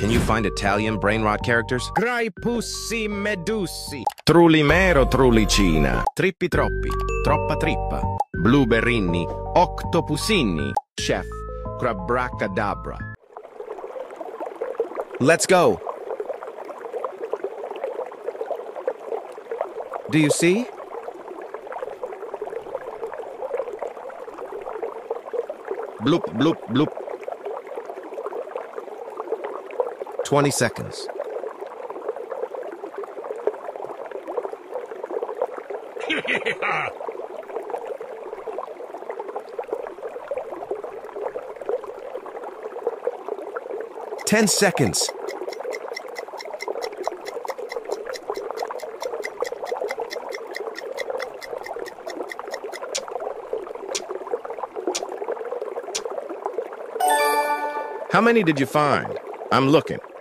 Can you find Italian brain rot characters? Graipussi medusi. Trullimero trullicina. Trippi troppi. Troppa trippa. Blueberrini. Octopusini. Chef. Crabracadabra. Let's go. Do you see? Bloop, bloop, bloop. 20 seconds. Ten seconds. How many did you find? I'm looking.